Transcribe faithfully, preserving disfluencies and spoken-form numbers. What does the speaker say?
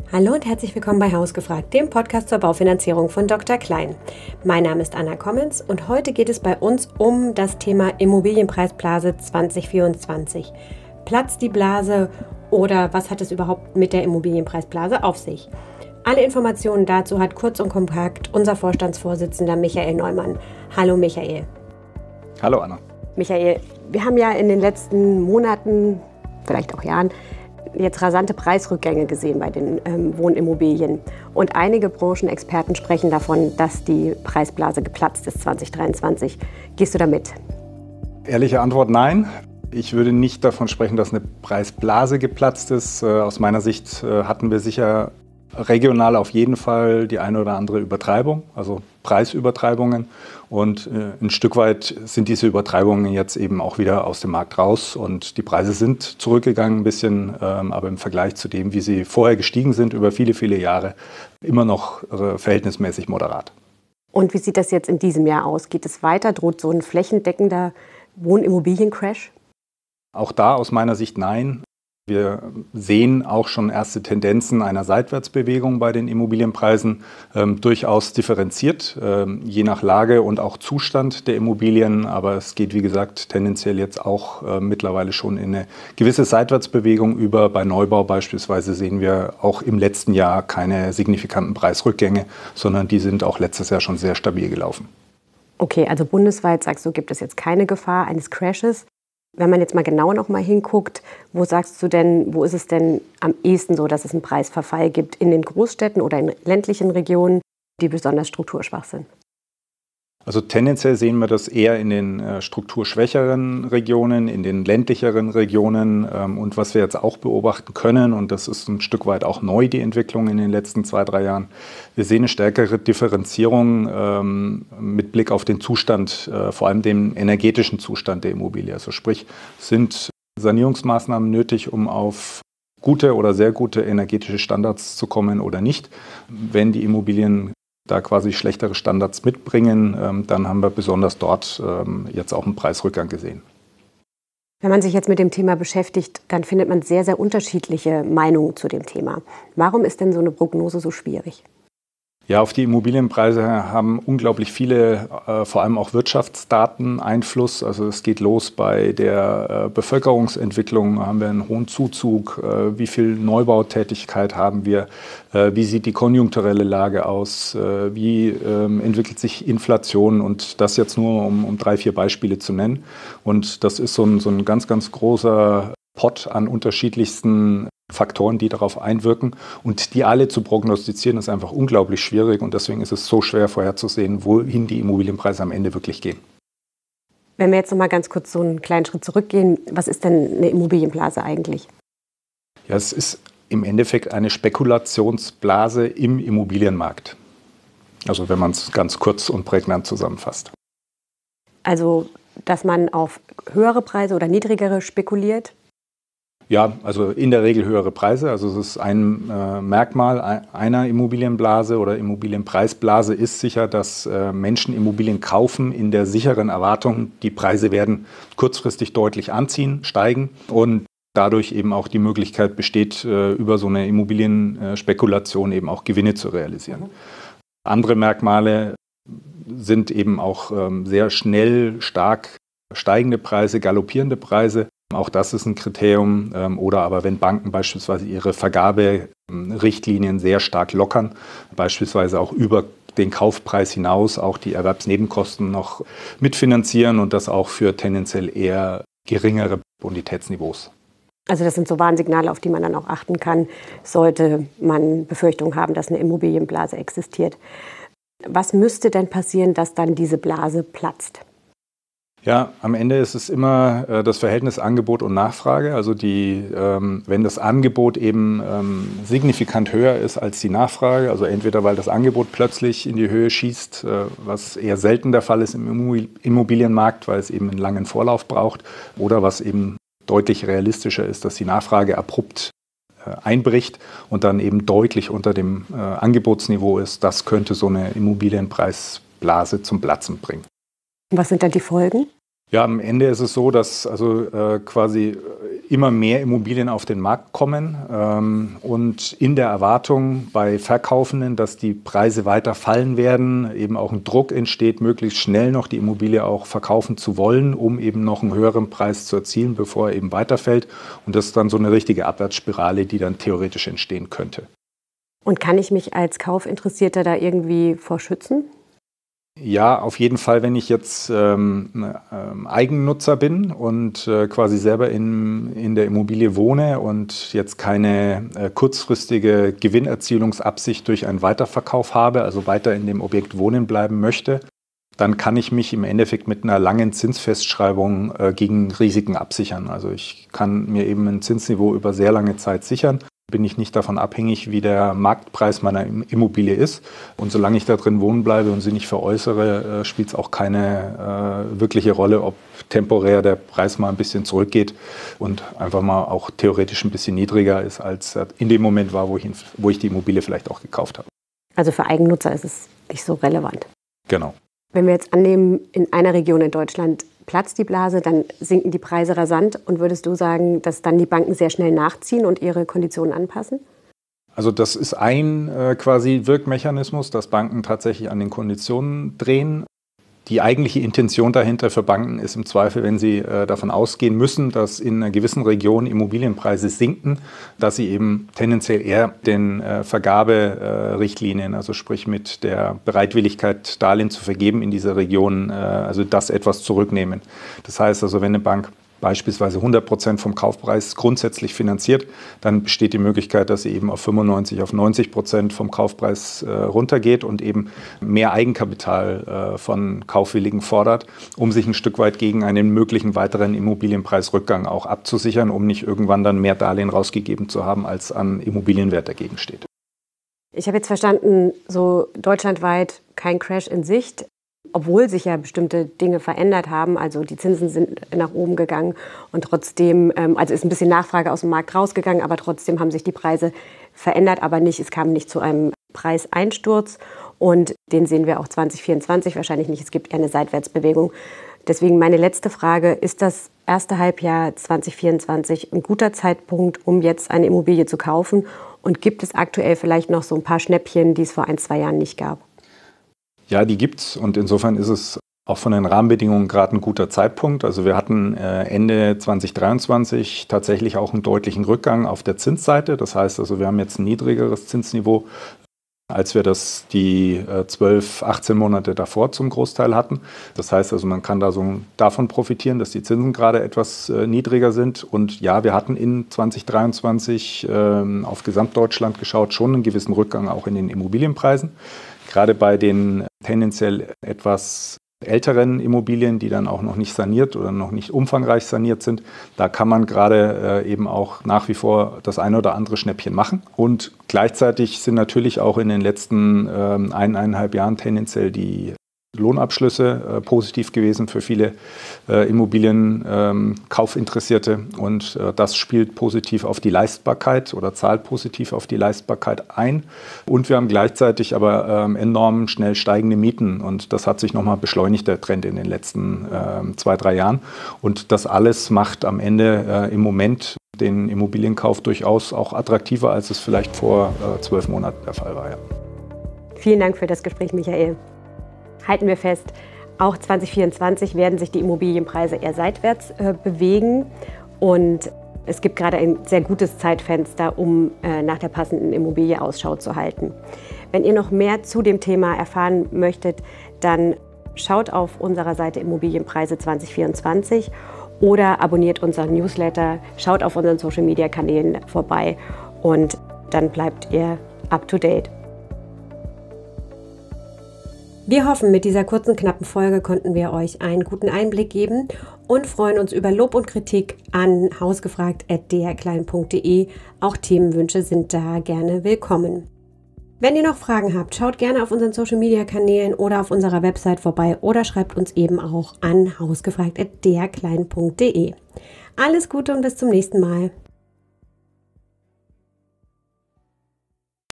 Hallo und herzlich willkommen bei Hausgefragt, dem Podcast zur Baufinanzierung von Doktor Klein. Mein Name ist Anna Kommens und heute geht es bei uns um das Thema Immobilienpreisblase zwanzig vierundzwanzig. Platzt die Blase oder was hat es überhaupt mit der Immobilienpreisblase auf sich? Alle Informationen dazu hat kurz und kompakt unser Vorstandsvorsitzender Michael Neumann. Hallo Michael. Hallo Anna. Michael, wir haben ja in den letzten Monaten, vielleicht auch Jahren, jetzt rasante Preisrückgänge gesehen bei den ähm, Wohnimmobilien. Und einige Branchenexperten sprechen davon, dass die Preisblase geplatzt ist zwanzig dreiundzwanzig. Gehst du da mit? Ehrliche Antwort, nein. Ich würde nicht davon sprechen, dass eine Preisblase geplatzt ist. Äh, aus meiner Sicht äh, hatten wir sicher regional auf jeden Fall die eine oder andere Übertreibung, also Preisübertreibungen. Und äh, ein Stück weit sind diese Übertreibungen jetzt eben auch wieder aus dem Markt raus. Und die Preise sind zurückgegangen ein bisschen, ähm, aber im Vergleich zu dem, wie sie vorher gestiegen sind, über viele, viele Jahre, immer noch äh, verhältnismäßig moderat. Und wie sieht das jetzt in diesem Jahr aus? Geht es weiter? Droht so ein flächendeckender Wohnimmobiliencrash? Auch da aus meiner Sicht nein. Wir sehen auch schon erste Tendenzen einer Seitwärtsbewegung bei den Immobilienpreisen, ähm, durchaus differenziert, ähm, je nach Lage und auch Zustand der Immobilien. Aber es geht, wie gesagt, tendenziell jetzt auch äh, mittlerweile schon in eine gewisse Seitwärtsbewegung über. Bei Neubau beispielsweise sehen wir auch im letzten Jahr keine signifikanten Preisrückgänge, sondern die sind auch letztes Jahr schon sehr stabil gelaufen. Okay, also bundesweit sagst du, gibt es jetzt keine Gefahr eines Crashes. Wenn man jetzt mal genauer noch mal hinguckt, wo sagst du denn, wo ist es denn am ehesten so, dass es einen Preisverfall gibt? In den Großstädten oder in ländlichen Regionen, die besonders strukturschwach sind? Also tendenziell sehen wir das eher in den äh, strukturschwächeren Regionen, in den ländlicheren Regionen. Ähm, und was wir jetzt auch beobachten können, und das ist ein Stück weit auch neu, die Entwicklung in den letzten zwei, drei Jahren, wir sehen eine stärkere Differenzierung ähm, mit Blick auf den Zustand, äh, vor allem den energetischen Zustand der Immobilie. Also sprich, sind Sanierungsmaßnahmen nötig, um auf gute oder sehr gute energetische Standards zu kommen oder nicht? Wenn die Immobilien da quasi schlechtere Standards mitbringen, ähm, dann haben wir besonders dort ähm, jetzt auch einen Preisrückgang gesehen. Wenn man sich jetzt mit dem Thema beschäftigt, dann findet man sehr, sehr unterschiedliche Meinungen zu dem Thema. Warum ist denn so eine Prognose so schwierig? Ja, auf die Immobilienpreise haben unglaublich viele, äh, vor allem auch Wirtschaftsdaten Einfluss. Also es geht los bei der äh, Bevölkerungsentwicklung, haben wir einen hohen Zuzug, äh, wie viel Neubautätigkeit haben wir, äh, wie sieht die konjunkturelle Lage aus, äh, wie äh, entwickelt sich Inflation und das jetzt nur, um, um drei, vier Beispiele zu nennen. Und das ist so ein, so ein ganz, ganz großer Pot an unterschiedlichsten Faktoren, die darauf einwirken und die alle zu prognostizieren, ist einfach unglaublich schwierig und deswegen ist es so schwer vorherzusehen, wohin die Immobilienpreise am Ende wirklich gehen. Wenn wir jetzt noch mal ganz kurz so einen kleinen Schritt zurückgehen, was ist denn eine Immobilienblase eigentlich? Ja, es ist im Endeffekt eine Spekulationsblase im Immobilienmarkt. Also wenn man es ganz kurz und prägnant zusammenfasst. Also, dass man auf höhere Preise oder niedrigere spekuliert? Ja, also in der Regel höhere Preise. Also es ist ein äh, Merkmal einer Immobilienblase oder Immobilienpreisblase ist sicher, dass äh, Menschen Immobilien kaufen in der sicheren Erwartung, die Preise werden kurzfristig deutlich anziehen, steigen und dadurch eben auch die Möglichkeit besteht, äh, über so eine Immobilienspekulation eben auch Gewinne zu realisieren. Mhm. Andere Merkmale sind eben auch ähm, sehr schnell, stark steigende Preise, galoppierende Preise. Auch das ist ein Kriterium. Oder aber wenn Banken beispielsweise ihre Vergaberichtlinien sehr stark lockern, beispielsweise auch über den Kaufpreis hinaus auch die Erwerbsnebenkosten noch mitfinanzieren und das auch für tendenziell eher geringere Bonitätsniveaus. Also das sind so Warnsignale, auf die man dann auch achten kann, sollte man Befürchtungen haben, dass eine Immobilienblase existiert. Was müsste denn passieren, dass dann diese Blase platzt? Ja, am Ende ist es immer äh, das Verhältnis Angebot und Nachfrage. Also die, ähm, wenn das Angebot eben ähm, signifikant höher ist als die Nachfrage, also entweder weil das Angebot plötzlich in die Höhe schießt, äh, was eher selten der Fall ist im Immobilienmarkt, weil es eben einen langen Vorlauf braucht, oder was eben deutlich realistischer ist, dass die Nachfrage abrupt äh, einbricht und dann eben deutlich unter dem äh, Angebotsniveau ist, das könnte so eine Immobilienpreisblase zum Platzen bringen. Was sind dann die Folgen? Ja, am Ende ist es so, dass also äh, quasi immer mehr Immobilien auf den Markt kommen ähm, und in der Erwartung bei Verkaufenden, dass die Preise weiter fallen werden, eben auch ein Druck entsteht, möglichst schnell noch die Immobilie auch verkaufen zu wollen, um eben noch einen höheren Preis zu erzielen, bevor er eben weiterfällt. Und das ist dann so eine richtige Abwärtsspirale, die dann theoretisch entstehen könnte. Und kann ich mich als Kaufinteressierter da irgendwie vor schützen? Ja, auf jeden Fall, wenn ich jetzt ähm, ähm, Eigennutzer bin und äh, quasi selber in, in der Immobilie wohne und jetzt keine äh, kurzfristige Gewinnerzielungsabsicht durch einen Weiterverkauf habe, also weiter in dem Objekt wohnen bleiben möchte, dann kann ich mich im Endeffekt mit einer langen Zinsfestschreibung äh, gegen Risiken absichern. Also ich kann mir eben ein Zinsniveau über sehr lange Zeit sichern. Bin ich nicht davon abhängig, wie der Marktpreis meiner Immobilie ist. Und solange ich da drin wohnen bleibe und sie nicht veräußere, äh, spielt es auch keine äh, wirkliche Rolle, ob temporär der Preis mal ein bisschen zurückgeht und einfach mal auch theoretisch ein bisschen niedriger ist, als er in dem Moment war, wo ich, ihn, wo ich die Immobilie vielleicht auch gekauft habe. Also für Eigennutzer ist es nicht so relevant. Genau. Wenn wir jetzt annehmen, in einer Region in Deutschland platzt die Blase, dann sinken die Preise rasant. Und würdest du sagen, dass dann die Banken sehr schnell nachziehen und ihre Konditionen anpassen? Also das ist ein äh, quasi Wirkmechanismus, dass Banken tatsächlich an den Konditionen drehen. Die eigentliche Intention dahinter für Banken ist im Zweifel, wenn sie äh, davon ausgehen müssen, dass in einer gewissen Region Immobilienpreise sinken, dass sie eben tendenziell eher den äh, Vergaberichtlinien, äh, also sprich mit der Bereitwilligkeit, Darlehen zu vergeben in dieser Region, äh, also das etwas zurücknehmen. Das heißt also, wenn eine Bank beispielsweise hundert Prozent vom Kaufpreis grundsätzlich finanziert, dann besteht die Möglichkeit, dass sie eben auf fünfundneunzig, auf neunzig Prozent vom Kaufpreis äh, runtergeht und eben mehr Eigenkapital äh, von Kaufwilligen fordert, um sich ein Stück weit gegen einen möglichen weiteren Immobilienpreisrückgang auch abzusichern, um nicht irgendwann dann mehr Darlehen rausgegeben zu haben, als an Immobilienwert dagegen steht. Ich habe jetzt verstanden, so deutschlandweit kein Crash in Sicht. Obwohl sich ja bestimmte Dinge verändert haben, also die Zinsen sind nach oben gegangen und trotzdem, also ist ein bisschen Nachfrage aus dem Markt rausgegangen, aber trotzdem haben sich die Preise verändert, aber nicht, es kam nicht zu einem Preiseinsturz und den sehen wir auch zwanzig vierundzwanzig wahrscheinlich nicht, es gibt eher eine Seitwärtsbewegung. Deswegen meine letzte Frage, ist das erste Halbjahr zwanzig vierundzwanzig ein guter Zeitpunkt, um jetzt eine Immobilie zu kaufen und gibt es aktuell vielleicht noch so ein paar Schnäppchen, die es vor ein, zwei Jahren nicht gab? Ja, die gibt's und insofern ist es auch von den Rahmenbedingungen gerade ein guter Zeitpunkt. Also wir hatten Ende zwanzig dreiundzwanzig tatsächlich auch einen deutlichen Rückgang auf der Zinsseite. Das heißt also, wir haben jetzt ein niedrigeres Zinsniveau, als wir das die zwölf, achtzehn Monate davor zum Großteil hatten. Das heißt also, man kann da so davon profitieren, dass die Zinsen gerade etwas niedriger sind. Und ja, wir hatten in zwanzig dreiundzwanzig ähm, auf Gesamtdeutschland geschaut schon einen gewissen Rückgang auch in den Immobilienpreisen. Gerade bei den tendenziell etwas älteren Immobilien, die dann auch noch nicht saniert oder noch nicht umfangreich saniert sind, da kann man gerade äh, eben auch nach wie vor das eine oder andere Schnäppchen machen. Und gleichzeitig sind natürlich auch in den letzten ähm, eineinhalb Jahren tendenziell die Lohnabschlüsse äh, positiv gewesen für viele äh, Immobilienkaufinteressierte ähm, und äh, das spielt positiv auf die Leistbarkeit oder zahlt positiv auf die Leistbarkeit ein. Und wir haben gleichzeitig aber ähm, enorm schnell steigende Mieten und das hat sich nochmal beschleunigt, der Trend in den letzten äh, zwei, drei Jahren. Und das alles macht am Ende äh, im Moment den Immobilienkauf durchaus auch attraktiver, als es vielleicht vor äh, zwölf Monaten der Fall war. Ja. Vielen Dank für das Gespräch, Michael. Halten wir fest, auch zwanzig vierundzwanzig werden sich die Immobilienpreise eher seitwärts äh, bewegen und es gibt gerade ein sehr gutes Zeitfenster, um äh, nach der passenden Immobilie Ausschau zu halten. Wenn ihr noch mehr zu dem Thema erfahren möchtet, dann schaut auf unserer Seite Immobilienpreise zwanzig vierundzwanzig oder abonniert unseren Newsletter, schaut auf unseren Social-Media-Kanälen vorbei und dann bleibt ihr up to date. Wir hoffen, mit dieser kurzen, knappen Folge konnten wir euch einen guten Einblick geben und freuen uns über Lob und Kritik an hausgefragt at d r klein punkt d e. Auch Themenwünsche sind da gerne willkommen. Wenn ihr noch Fragen habt, schaut gerne auf unseren Social-Media-Kanälen oder auf unserer Website vorbei oder schreibt uns eben auch an hausgefragt at d r klein punkt d e. Alles Gute und bis zum nächsten Mal.